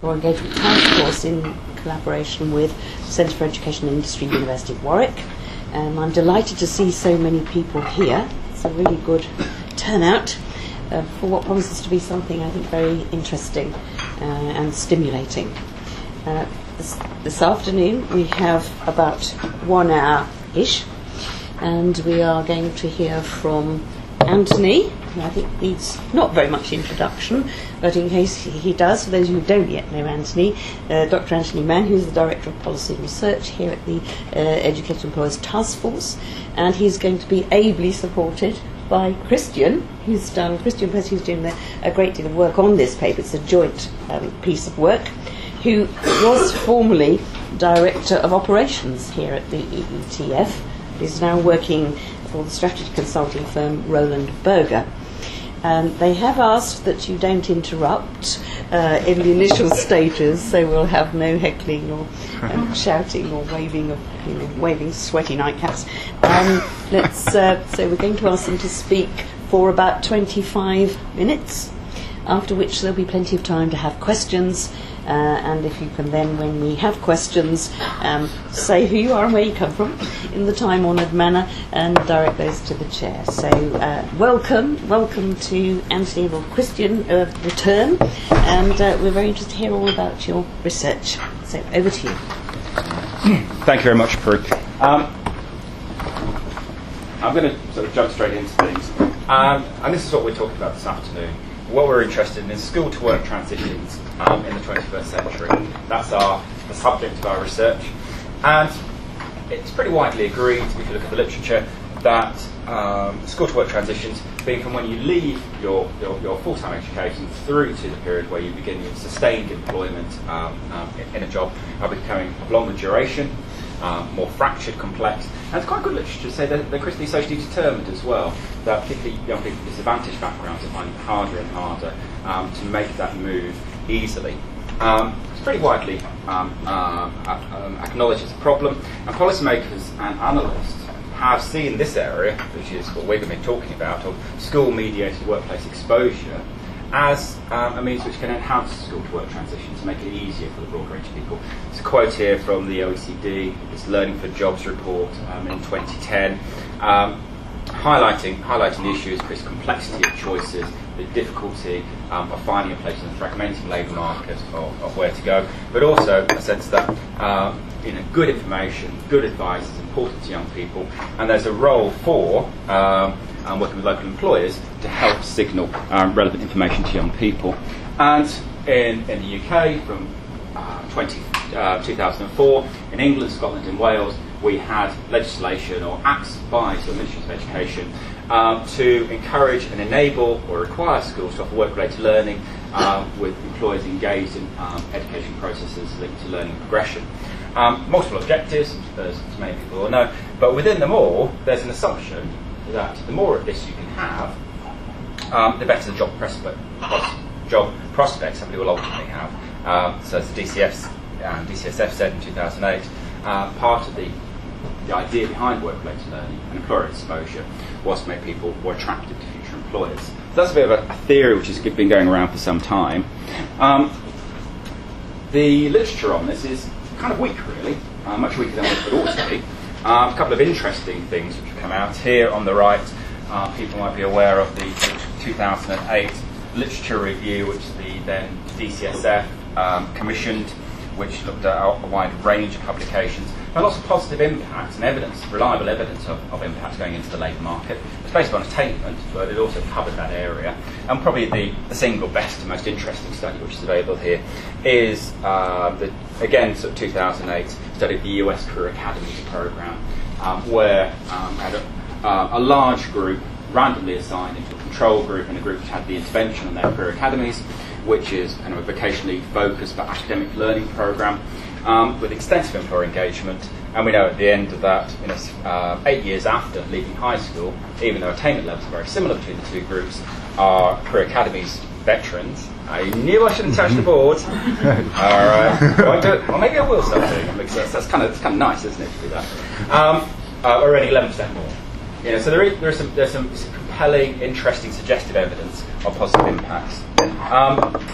Or Engagement Task Force in collaboration with Centre for Education and Industry, University of Warwick. I'm delighted to see so many people here. It's a really good turnout for what promises to be something I think very interesting and stimulating. This afternoon we have about 1 hour-ish, and we are going to hear from Anthony, who I think needs not very much introduction, but in case he does, for those who don't yet know Anthony, Dr. Anthony Mann, who's the Director of Policy and Research here at the Educated Employers Task Force, and he's going to be ably supported by Christian Press, who's doing a great deal of work on this paper. It's a joint piece of work, who was formerly Director of Operations here at the EETF. He's now working for the strategy consulting firm Roland Berger. They have asked that you don't interrupt in the initial stages, so we'll have no heckling or shouting or waving sweaty nightcaps. So we're going to ask them to speak for about 25 minutes, after which there'll be plenty of time to have questions. And if you can then, when we have questions, say who you are and where you come from in the time-honoured manner and direct those to the chair. So welcome to Anthony or Christian return, and we're very interested to hear all about your research. So over to you. Thank you very much, Prue. I'm going to sort of jump straight into things, and this is what we're talking about this afternoon. What we're interested in is school-to-work transitions in the 21st century. That's the subject of our research. And it's pretty widely agreed, if you look at the literature, that school-to-work transitions, being from when you leave your full-time education through to the period where you begin your sustained employment in a job, are becoming of longer duration, more fractured, complex. And it's quite good literature to say that they're critically socially determined as well, that particularly young people with disadvantaged backgrounds are finding it harder and harder to make that move easily. It's pretty widely acknowledged as a problem, and policymakers and analysts have seen this area, which is what we're going to be talking about, of school-mediated workplace exposure, as a means which can enhance school-to-work transition to make it easier for the broad range of people. There's a quote here from the OECD, this Learning for Jobs report in 2010, highlighting the issues, Chris, complexity of choices, the difficulty of finding a place in the fragmenting labour market of where to go, but also a sense that good information, good advice is important to young people, and there's a role for working with local employers to help signal relevant information to young people. And in the UK, from 2004, in England, Scotland and Wales, we had legislation or acts by the Ministry of Education to encourage and enable or require schools to offer work-related learning with employers engaged in education processes linked to learning progression. Multiple objectives, as many people will know, but within them all, there's an assumption that the more of this you can have, the better the job prospects somebody will ultimately have. So as the DCSF said in 2008, part of the idea behind work-related learning and employer exposure was to make people more attractive to future employers. So that's a bit of a theory which has been going around for some time. The literature on this is kind of weak, really, much weaker than it ought to be. A couple of interesting things which have come out here on the right. People might be aware of the 2008 literature review, which the then DCSF commissioned, which looked at a wide range of publications. There lots of positive impacts and evidence, reliable evidence of impacts going into the labour market. It's based on attainment, but it also covered that area. And probably the single best and most interesting study which is available here is again, sort of 2008 study of the US Career Academies program, where had a large group randomly assigned into a control group and a group which had the intervention on their career academies, which is kind of a vocationally focused but academic learning program with extensive employer engagement. And we know at the end of that, 8 years after leaving high school, even though attainment levels are very similar between the two groups, our career academies veterans. I knew I shouldn't touch the board. All right. Well, maybe I will start doing it because that's kind of nice, isn't it, to do that? We're earning 11% more. So there's some compelling, interesting, suggestive evidence of positive impacts.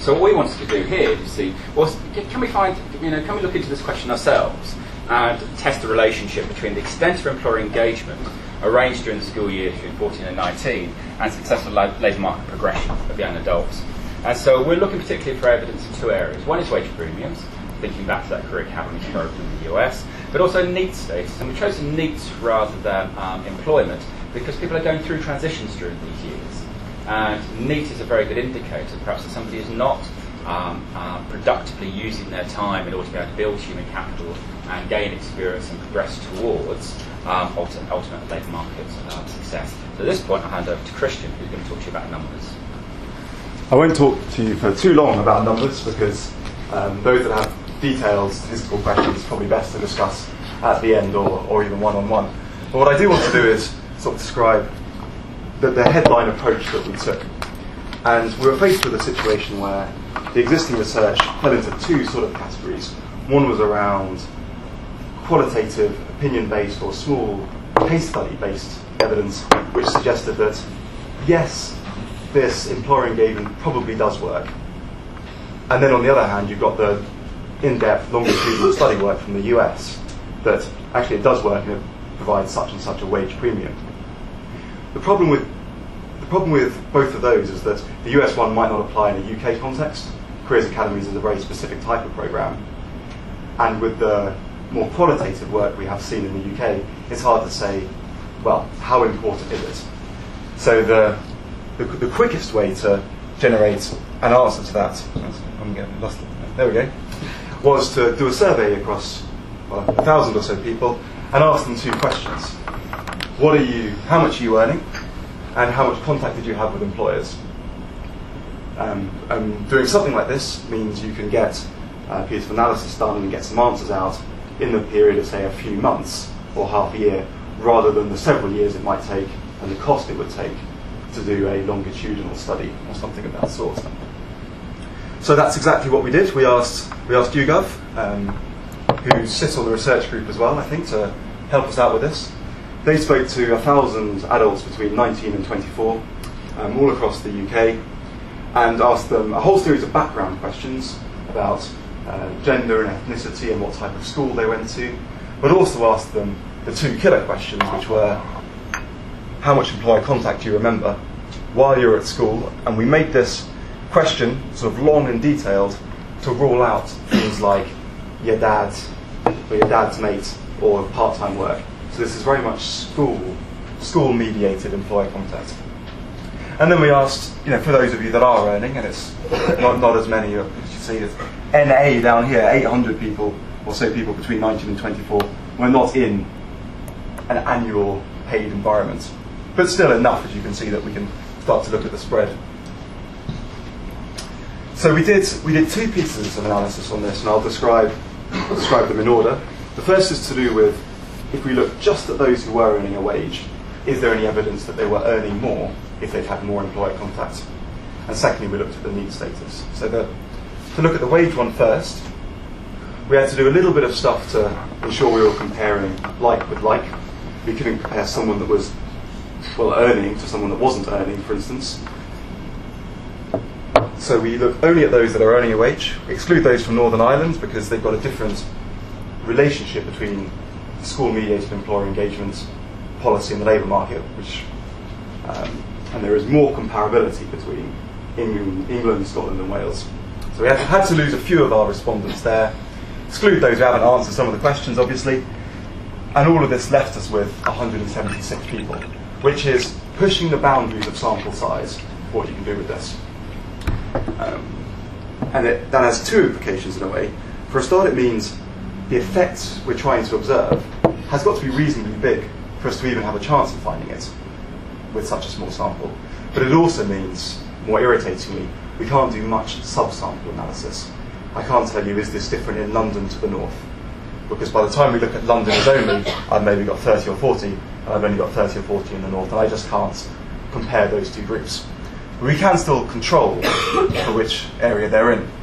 So what we wanted to do here, you see, was can we look into this question ourselves and test the relationship between the extent of employer engagement arranged during the school year between 14 and 19 and successful labour market progression of young adults. And so we're looking particularly for evidence in two areas. One is wage premiums, thinking back to that career academy program in the US, but also NEET status. And we've chosen NEET rather than employment because people are going through transitions during these years. And NEET is a very good indicator, perhaps, that somebody is not productively using their time in order to be able to build human capital and gain experience and progress towards ultimate labour market success. So at this point, I'll hand over to Christian, who's going to talk to you about numbers. I won't talk to you for too long about numbers because those that have detailed statistical questions is probably best to discuss at the end or even one-on-one. But what I do want to do is sort of describe the headline approach that we took. And we were faced with a situation where the existing research fell into two sort of categories. One was around qualitative, opinion-based or small case study-based evidence, which suggested that, yes, this employer engagement probably does work. And then on the other hand, you've got the in-depth, longitudinal study work from the US that actually it does work and it provides such and such a wage premium. The problem with both of those is that the US one might not apply in a UK context. Careers Academies is a very specific type of programme. And with the more qualitative work we have seen in the UK, it's hard to say, well, how important is it? So the quickest way to generate an answer to that, I'm getting lost. There we go, was to do a survey across 1,000 or so people and ask them two questions. How much are you earning? And how much contact did you have with employers? Doing something like this means you can get a piece of analysis done and get some answers out in the period of, say, a few months or half a year, rather than the several years it might take and the cost it would take to do a longitudinal study or something of that sort. So that's exactly what we did. We asked YouGov, who sits on the research group as well, I think, to help us out with this. They spoke to 1,000 adults between 19 and 24, all across the UK, and asked them a whole series of background questions about gender and ethnicity and what type of school they went to, but also asked them the two killer questions, which were how much employer contact do you remember while you were at school? And we made this question sort of long and detailed to rule out things like your dad's mate or part-time work. So this is very much school-mediated employer contact. And then we asked, for those of you that are earning, and it's not as many, as you see, it's NA down here, 800 people or so people between 19 and 24, we're not in an annual paid environment. But still enough, as you can see, that we can start to look at the spread. So we did two pieces of analysis on this, and I'll describe them in order. The first is to do with, if we look just at those who were earning a wage, is there any evidence that they were earning more if they'd had more employer contact? And secondly, we looked at the NEET status. So to look at the wage one first, we had to do a little bit of stuff to ensure we were comparing like with like. We couldn't compare someone that was earning to someone that wasn't earning, for instance. So we look only at those that are earning a wage. We exclude those from Northern Ireland because they've got a different relationship between school-mediated employer engagement policy and the labour market, and there is more comparability between England, Scotland and Wales. So we had to lose a few of our respondents there, exclude those who haven't answered some of the questions, obviously, and all of this left us with 176 people, which is pushing the boundaries of sample size for what you can do with this. And that has two implications in a way. For a start, it means the effect we're trying to observe has got to be reasonably big for us to even have a chance of finding it with such a small sample. But it also means, more irritatingly, we can't do much subsample analysis. I can't tell you, is this different in London to the north? Because by the time we look at London as only, I've maybe got 30 or 40, and I've only got 30 or 40 in the north, and I just can't compare those two groups. But we can still control for which area they're in.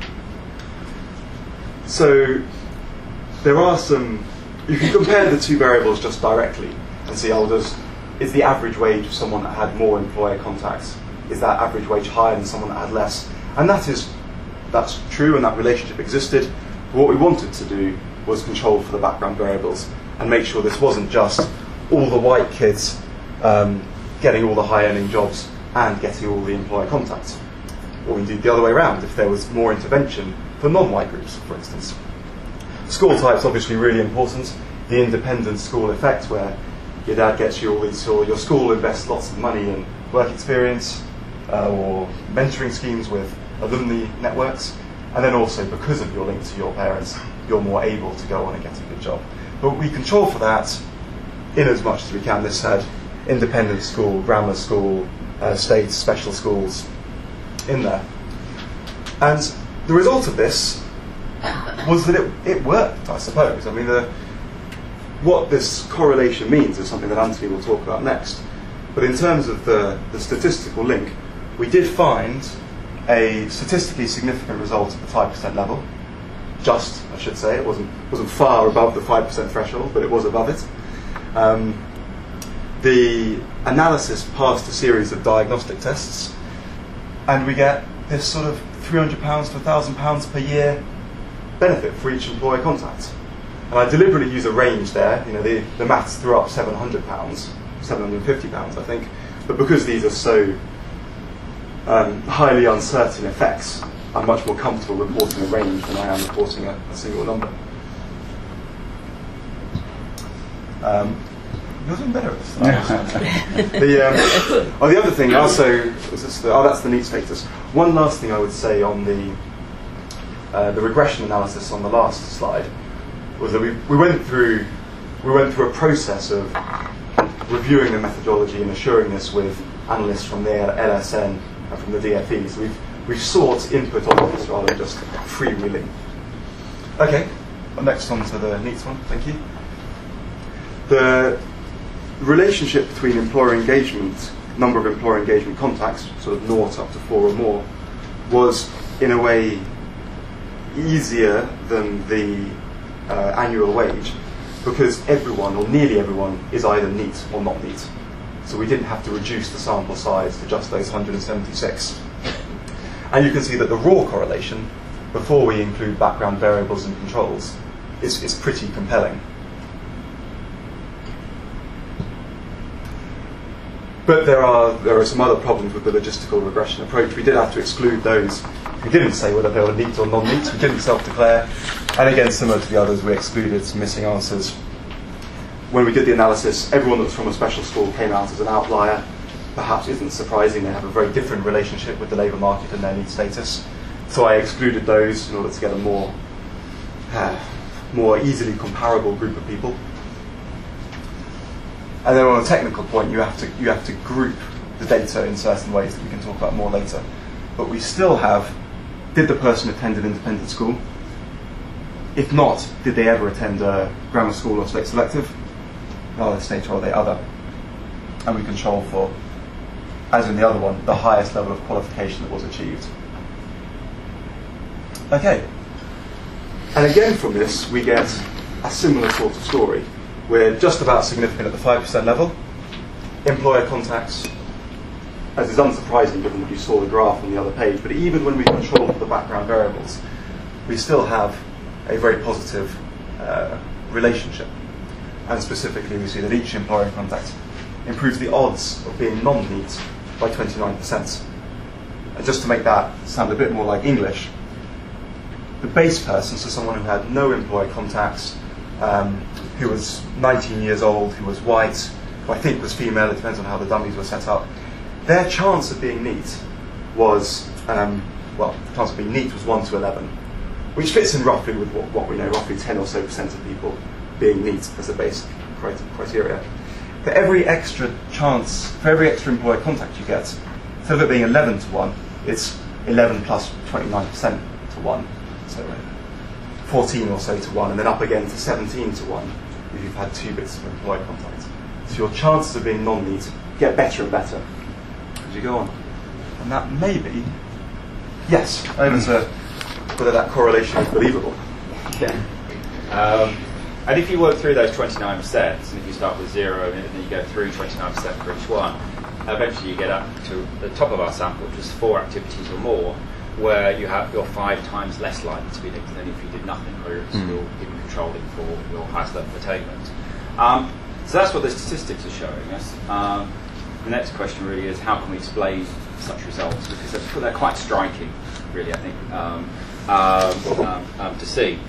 So there are some, you can compare the two variables just directly and see, is the average wage of someone that had more employer contacts, is that average wage higher than someone that had less? And that is that's true and that relationship existed. But what we wanted to do was control for the background variables and make sure this wasn't just all the white kids getting all the high-earning jobs and getting all the employer contacts. Or indeed the other way around, if there was more intervention for non-white groups, for instance. School type's obviously really important. The independent school effect, where your dad gets you all these, or your school invests lots of money in work experience or mentoring schemes with alumni networks. And then also, because of your link to your parents, you're more able to go on and get a good job. But we control for that in as much as we can. This had independent school, grammar school, state special schools in there. And the result of this was that it worked, I suppose. I mean, what this correlation means is something that Anthony will talk about next. But in terms of the statistical link, we did find a statistically significant result at the 5% level. Just, I should say, it wasn't far above the 5% threshold, but it was above it. The analysis passed a series of diagnostic tests, and we get this sort of £300 to £1,000 per year benefit for each employer contact. And I deliberately use a range there. You know, the maths threw up £700, £750, I think. But because these are so highly uncertain effects, I'm much more comfortable reporting a range than I am reporting a single number. You're doing better at this than I was. The other thing also, that's the NEET status. One last thing I would say on the regression analysis on the last slide was that we went through a process of reviewing the methodology and assuring this with analysts from the LSN and from the DFE. So we've sought input on this rather than just freewheeling. Okay, next on to the NEET one. Thank you. The relationship between employer engagement, number of employer engagement contacts, sort of 0 up to 4 or more, was in a way easier than the annual wage, because everyone, or nearly everyone, is either NEET or not NEET. So we didn't have to reduce the sample size to just those 176. And you can see that the raw correlation, before we include background variables and controls, is pretty compelling. But there are some other problems with the logistical regression approach. We did have to exclude those who didn't say whether they were NEET or non-NEET, who didn't self-declare. And again, similar to the others, we excluded some missing answers. When we did the analysis, everyone that was from a special school came out as an outlier. Perhaps isn't surprising, they have a very different relationship with the labour market and their NEET status. So I excluded those in order to get a more easily comparable group of people. And then on a technical point, you have to group the data in certain ways that we can talk about more later. But we still have, did the person attend an independent school? If not, did they ever attend a grammar school or state selective? Are they state or are they other? And we control for, as in the other one, the highest level of qualification that was achieved. Okay. And again from this, we get a similar sort of story. We're just about significant at the 5% level. Employer contacts, as is unsurprising given that you saw the graph on the other page, but even when we control for the background variables, we still have a very positive relationship. And specifically, we see that each employer contact improves the odds of being non-NEET by 29%. And just to make that sound a bit more like English, the base person, so someone who had no employer contacts, who was 19 years old, who was white, who I think was female, it depends on how the dummies were set up, their chance of being NEET was, the chance of being NEET was 1 to 11, which fits in roughly with what we know, roughly 10 or so % of people being NEET as a base criteria. For every extra employer contact you get, instead of it being 11 to 1, it's 11 plus 29% to 1. So 14 or so to 1, and then up again to 17 to 1 if you've had 2 bits of employer contact. So your chances of being non-NEET get better and better as you go on. And that may be, yes, over to whether that correlation is believable. Yeah. And if you work through those 29%, and if you start with 0 and then you go through 29% for each one, eventually you get up to the top of our sample, which is 4 activities or more, where you're 5 times less likely to be addicted than if you did nothing, or you're still given controlling for your highest level of attainment. So that's what the statistics are showing us. The next question really is, how can we explain such results? Because they're quite striking, really, I think, to see.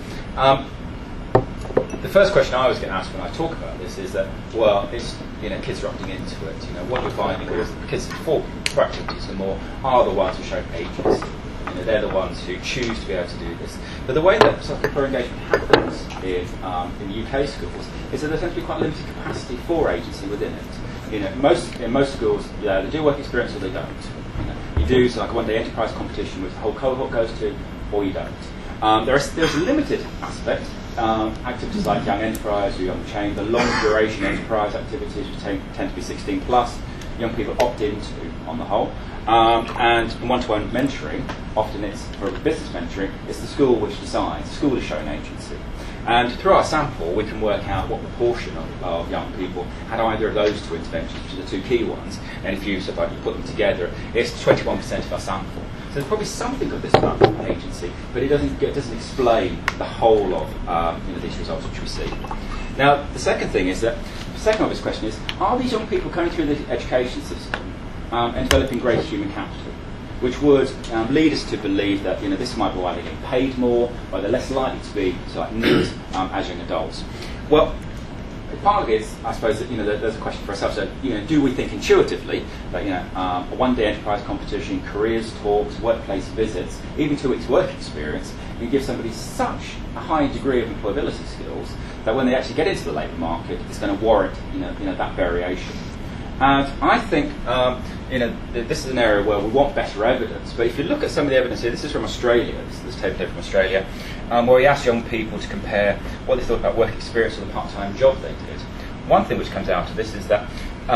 The first question I always get asked when I talk about this is that, well, it's, kids are opting into it. What you're finding is that the kids for activities are the ones who show agency. They're the ones who choose to be able to do this. But the way that social engagement happens in the UK schools is that there tends to be quite limited capacity for agency within it. In most schools, they do work experience or they don't. You do, so like one day enterprise competition which the whole cohort goes to, or you don't. There's a limited aspect. Activities like Young Enterprise or Young Change, the long duration enterprise activities which tend to be 16 plus, young people opt into on the whole. And in one-to-one mentoring, often it's for business mentoring, it's the school which decides. The school is shown agency. And through our sample, we can work out what proportion of young people had either of those two interventions, which are the two key ones. And if you sort of you put them together, it's 21% of our sample. So there's probably something of this about agency, but it doesn't explain the whole of these results which we see. Now, the second thing is that the second obvious question is: are these young people coming through the education system and developing greater human capital, which would lead us to believe that this might be why they're getting paid more, why they're less likely to be neat as young adults? Well, part of it is, I suppose, that there's a question for ourselves. So, do we think intuitively that a one-day enterprise competition, careers talks, workplace visits, even 2 weeks work experience, can give somebody such a high degree of employability skills that when they actually get into the labour market, it's going to warrant that variation. And I think this is an area where we want better evidence. But if you look at some of the evidence here, this is from Australia. This table here from Australia, where we asked young people to compare what they thought about work experience with the part-time job they did. One thing which comes out of this is that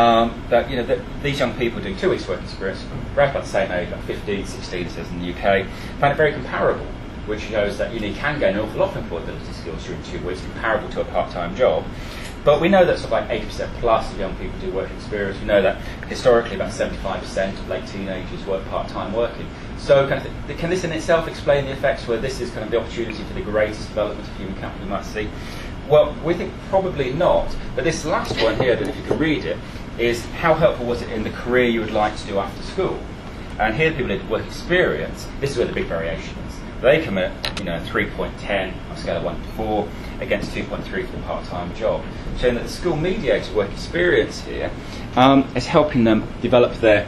that these young people doing 2 weeks work experience, around about the same age, like 15, 16, it says in the UK, find it very comparable, which shows that you can gain an awful lot of employability skills during 2 weeks, comparable to a part-time job. But we know that sort of like 80% plus of young people do work experience. We know that historically about 75% of late teenagers work part-time working. So can this in itself explain the effects where this is kind of the opportunity for the greatest development of human capital we might see? Well, we think probably not. But this last one here, I don't know if you can read it, is how helpful was it in the career you would like to do after school? And here people did work experience. This is where the big variation is. They come at 3.10 on a scale of 1 to 4 against 2.3 for the part-time job, showing that the school-mediated work experience here is helping them develop their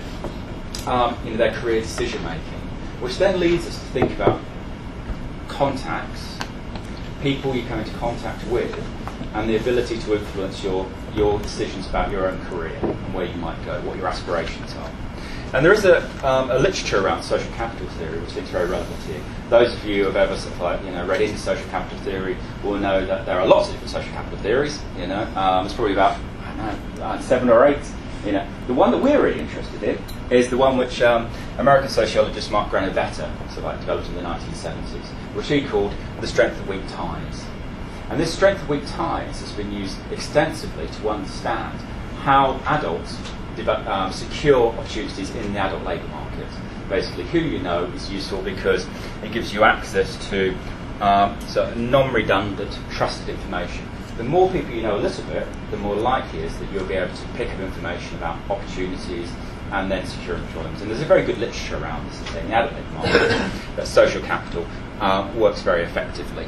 career decision-making, which then leads us to think about contacts, people you come into contact with, and the ability to influence your decisions about your own career and where you might go, what your aspirations are. And there is a literature around social capital theory which I think is very relevant here. Those of you who have ever read into social capital theory will know that there are lots of different social capital theories. There's probably about 7 or 8. The one that we're really interested in is the one which American sociologist Mark Granovetter developed in the 1970s, which he called the strength of weak ties. And this strength of weak ties has been used extensively to understand how adults secure opportunities in the adult labour market. Basically, who you know is useful because it gives you access to non-redundant, trusted information. The more people you know a little bit, the more likely it is that you'll be able to pick up information about opportunities and then secure employment. And there's a very good literature around this in the adult labour market that social capital works very effectively.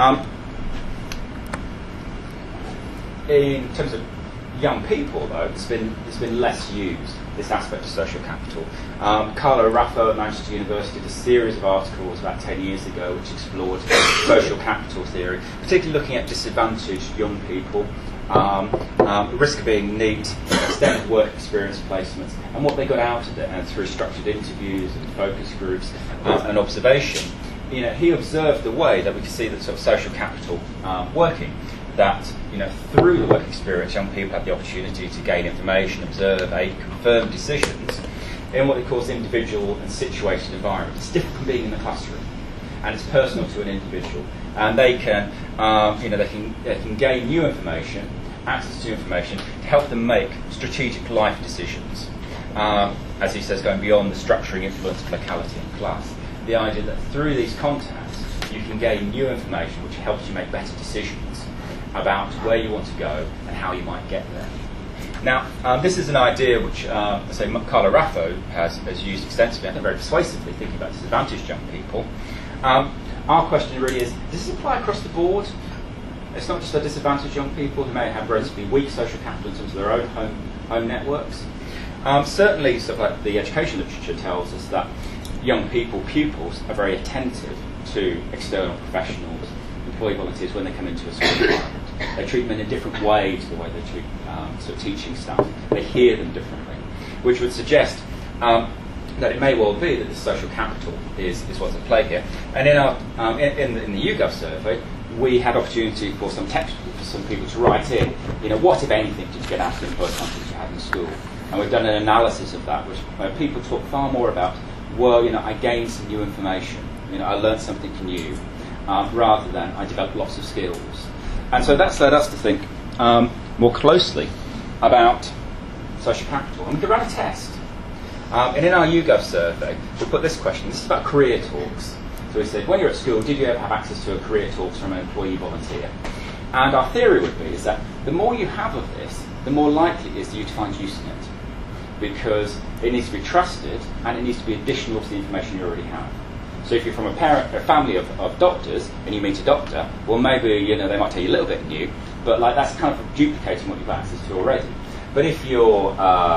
In terms of young people, though, it's been less used, this aspect of social capital. Carlo Raffo at Manchester University did a series of articles about 10 years ago which explored social capital theory, particularly looking at disadvantaged young people, risk of being neat, extended work experience placements, and what they got out of it, and through structured interviews and focus groups and observation. He observed the way that we could see that sort of social capital working. That through the work experience, young people have the opportunity to gain information, observe, aid, confirm decisions in what he calls individual and situated environments. It's different from being in the classroom, and it's personal to an individual. And they can, they can gain new information, access to information to help them make strategic life decisions. As he says, going beyond the structuring influence of locality and class. the idea that through these contacts you can gain new information which helps you make better decisions about where you want to go and how you might get there. Now, this is an idea which, say, Carlo Raffo has used extensively, I think very persuasively, thinking about disadvantaged young people. Our question really is, does this apply across the board? It's not just for disadvantaged young people who may have relatively weak social capital in terms of their own home networks. Certainly, sort of like the education literature tells us that young people, pupils, are very attentive to external professionals, employee volunteers when they come into a school environment. They treat them in a different way to the way they treat sort of teaching staff. They hear them differently, which would suggest that it may well be that this social capital is what's at play here. And in our in the YouGov survey, we had opportunity for some people to write in, what if anything did you get out of the employee contact you had in school? And we've done an analysis of that, where people talk far more about, I gained some new information, I learned something new, rather than I developed lots of skills. And so that's led us to think more closely about social capital. And we could run a test. And in our YouGov survey, we put this question. This is about career talks. So we said, when you're at school, did you ever have access to a career talks from an employee volunteer? And our theory would be is that the more you have of this, the more likely it is you to find use in it. Because it needs to be trusted, and it needs to be additional to the information you already have. So if you're from a family of doctors, and you meet a doctor, well, maybe they might tell you a little bit new, but that's kind of duplicating what you've got access to already. But if you're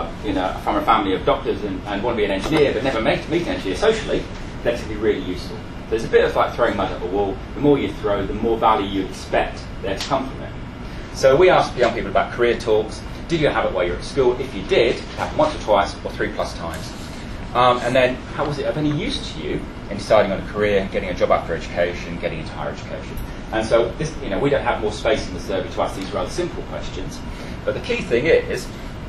from a family of doctors and want to be an engineer, but never meet an engineer socially, that's going to be really useful. There's a bit of like throwing mud at a wall. The more you throw, the more value you expect there to come from it. So we asked young people about career talks. Did you have it while you were at school? If you did, have once or twice or 3+ times. And then, how was it of any use to you in deciding on a career, getting a job after education, getting into higher education? And so, this, we don't have more space in the survey to ask these rather simple questions. But the key thing is,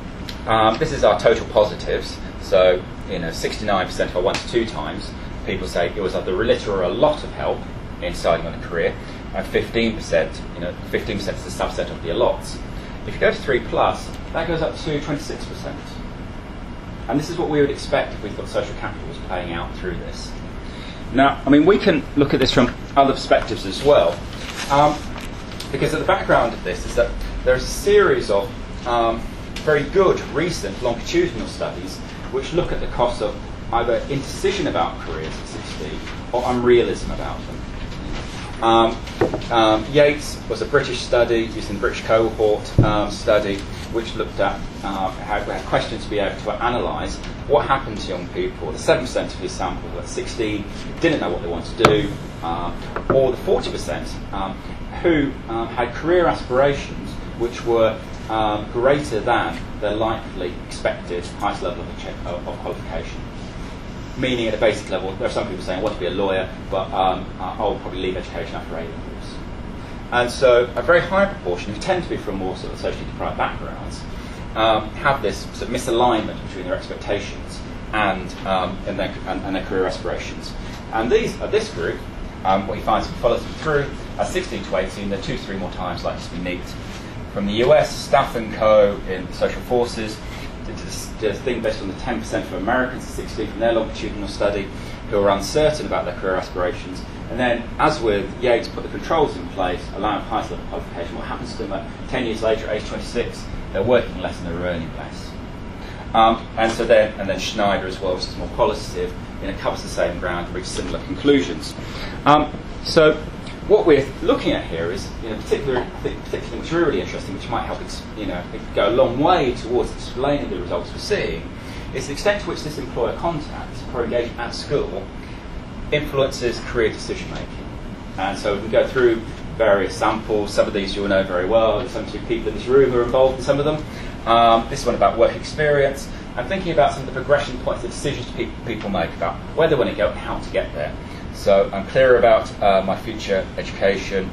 this is our total positives. So, 69% of our 1 to 2 times, people say it was either little or a lot of help in deciding on a career, and 15%, 15% is the subset of the a lots. If you go to 3+, that goes up to 26%. And this is what we would expect if we thought social capital was playing out through this. Now, we can look at this from other perspectives as well, because at the background of this is that there's a series of very good recent longitudinal studies which look at the costs of either indecision about careers at 16 or unrealism about them. Yates was a British study, using the British cohort study, which looked at had questions to be able to analyse what happened to young people. The 7% of his sample at 16 didn't know what they wanted to do, or the 40% who had career aspirations which were greater than their likely expected highest level of qualification. Meaning at a basic level, there are some people saying, I want to be a lawyer, but I'll probably leave education after A levels. And so a very high proportion, who tend to be from more sort of socially deprived backgrounds, have this sort of misalignment between their expectations and their career aspirations. And this group, what you find is follows them through, at 16 to 18, they're 2 to 3 more times likely to be NEET. From the US, Staff & Co. in Social Forces did a thing based on the 10% of Americans at 16 from their longitudinal study who are uncertain about their career aspirations. And then, as with Yates, put the controls in place, allowing highest level qualification. What happens to them 10 years later, at age 26? They're working less and they're earning less. And then Schneider as well, which is more qualitative, covers the same ground and reaches similar conclusions. So what we're looking at here is, particularly which is really interesting, which might help, go a long way towards explaining the results we're seeing, is the extent to which this employer contact or engagement at school influences career decision making. And so we can go through various samples. Some of these you'll know very well. There's some 2 people in this room who are involved in some of them. This one about work experience, and thinking about some of the progression points, the decisions people make about where they want to go and how to get there. So I'm clear about my future education,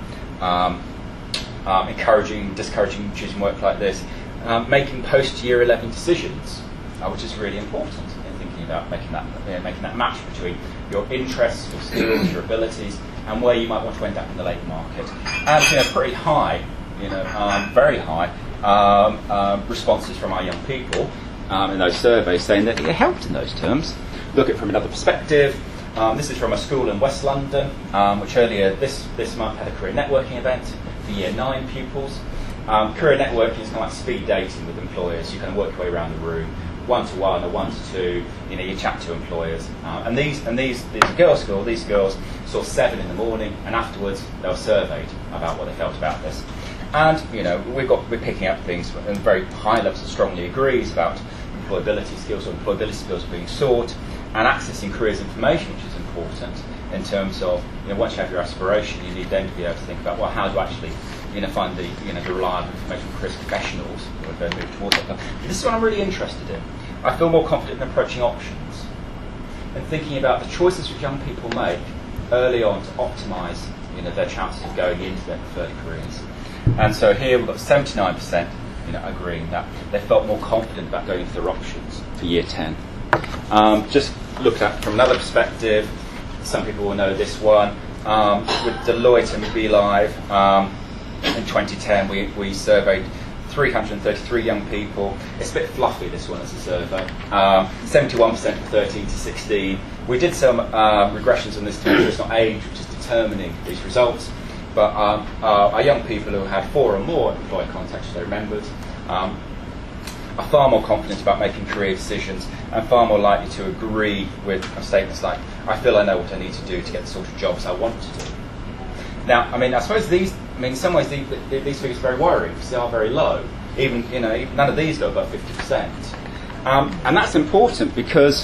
encouraging, discouraging choosing work like this, making post-year 11 decisions, which is really important in thinking about making that match between your interests, your skills, your abilities, and where you might want to end up in the labour market. And pretty high, very high responses from our young people in those surveys saying that it helped in those terms. Look at it from another perspective. This is from a school in West London, which earlier this month had a career networking event for Year 9 pupils. Career networking is kind of like speed dating with employers. You can work your way around the room, 1-to-1 or 1-to-2. You chat to employers. And these a girls' school. These girls saw 7 in the morning, and afterwards they were surveyed about what they felt about this. And we're picking up things and very high levels of strongly agrees about employability skills or employability skills being sought, and accessing careers information, which is important in terms of once you have your aspiration, you need then to be able to think about, well, how do I actually find the reliable information from careers professionals who are going to move towards it. This is what I'm really interested in. I feel more confident in approaching options and thinking about the choices which young people make early on to optimise their chances of going into their preferred careers. And so here we've got 79% agreeing that they felt more confident about going into their options for Year 10. Just looked at from another perspective, some people will know this one, with Deloitte and BeLive. In 2010 we surveyed 333 young people. It's a bit fluffy, this one, as a survey. 71% for 13 to 16. We did some regressions on this too. It's not age which is determining these results, but our young people who had 4 or more employer contacts, they remembered, are far more confident about making career decisions and far more likely to agree with statements like, I feel I know what I need to do to get the sort of jobs I want to do. Now, I suppose in some ways these figures are very worrying because they are very low. Even none of these go above 50%. And that's important because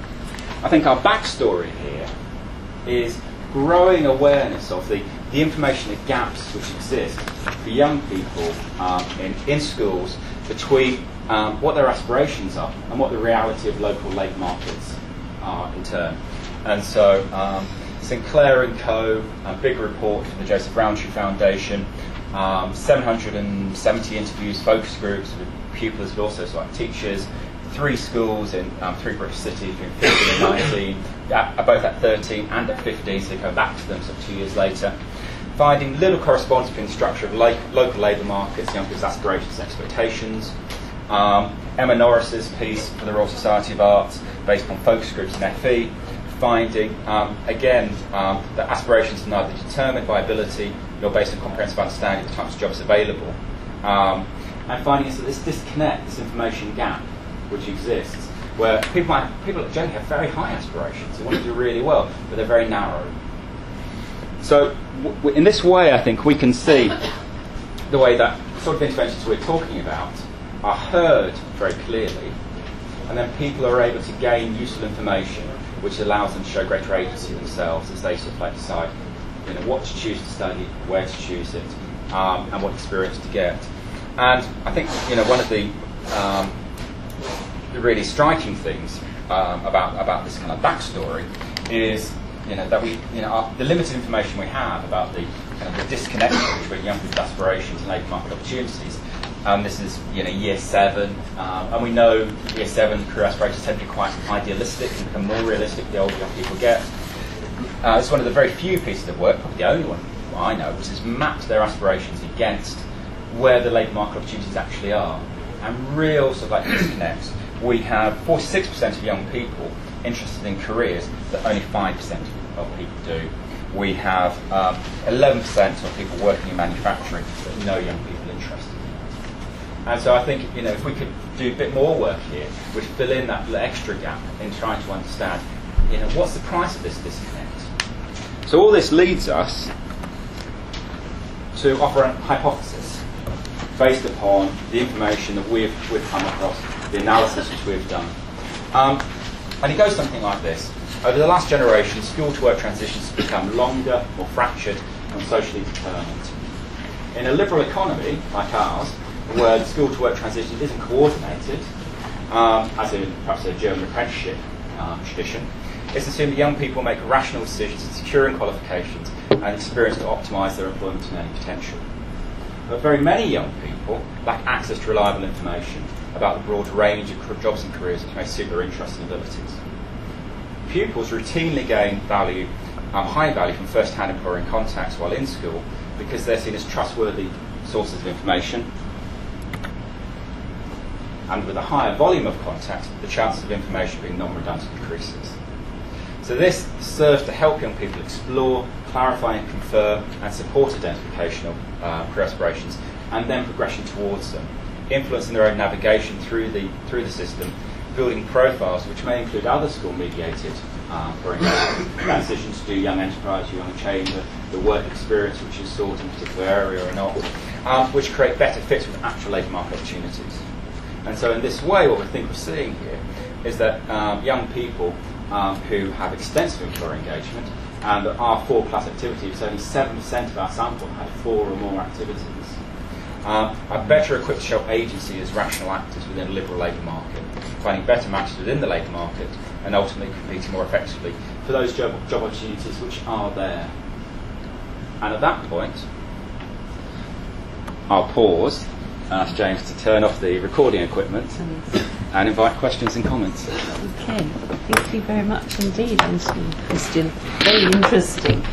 I think our backstory here is growing awareness of the information, the gaps which exist for young people in schools between what their aspirations are and what the reality of local labour markets are in turn. And so Sinclair & Co., a big report from the Joseph Rowntree Foundation, 770 interviews, focus groups with pupils, but also like teachers, 3 schools in 3 British cities between 15 and 19, both at 13 and at 15, so they go back to them 2 years later, finding little correspondence between the structure of local labour markets, young people's aspirations and expectations. Emma Norris's piece for the Royal Society of Arts, based on focus groups and FE, finding, that aspirations are neither determined by ability nor based on comprehensive understanding of the types of jobs available. And finding that this disconnect, this information gap which exists, where people generally have very high aspirations, they want to do really well, but they're very narrow. So in this way, I think we can see the way that sort of interventions we're talking about are heard very clearly, and then people are able to gain useful information which allows them to show greater agency themselves as they sort of decide what to choose to study, where to choose it, and what experience to get. And I think one of the really striking things about this kind of backstory is that the limited information we have about the disconnection between young people's aspirations and labour market opportunities. This is Year 7, and we know Year 7 career aspirations tend to be quite idealistic and become more realistic the older young people get. It's one of the very few pieces of work, probably the only one I know, which has mapped their aspirations against where the labour market opportunities actually are. And real sort of disconnects. We have 46% of young people interested in careers that only 5% of people do. We have 11% of people working in manufacturing, but no young people interested. And so I think, if we could do a bit more work here, we'd fill in that extra gap in trying to understand, what's the price of this disconnect. So all this leads us to offer a hypothesis based upon the information that we've come across, the analysis which we've done. And it goes something like this. Over the last generation, school-to-work transitions have become longer, more fractured, and socially determined. In a liberal economy like ours, where the school-to-work transition isn't coordinated, as in perhaps a German apprenticeship tradition, it's assumed that young people make rational decisions in securing qualifications and experience to optimise their employment and earning potential. But very many young people lack access to reliable information about the broad range of jobs and careers which may suit their interests and abilities. Pupils routinely gain value, high value from first-hand employing contacts while in school because they're seen as trustworthy sources of information. And with a higher volume of contact, the chances of information being non-redundant increases. So this serves to help young people explore, clarify and confirm and support identification of career aspirations, and then progression towards them, influencing their own navigation through the system, building profiles which may include other school-mediated career transitions to do young enterprise, young chamber, the work experience which is sought in a particular area or not, which create better fits with actual labour market opportunities. And so in this way, what we think we're seeing here is that young people who have extensive employer engagement, and our 4+ activities, only 7% of our sample had 4 or more activities, are better equipped to show agency as rational actors within a liberal labour market, finding better matches within the labour market, and ultimately competing more effectively for those job opportunities which are there. And at that point, I'll pause and ask James to turn off the recording equipment and invite questions and comments. Okay, thank you very much indeed, Anthony and Christian. Very interesting.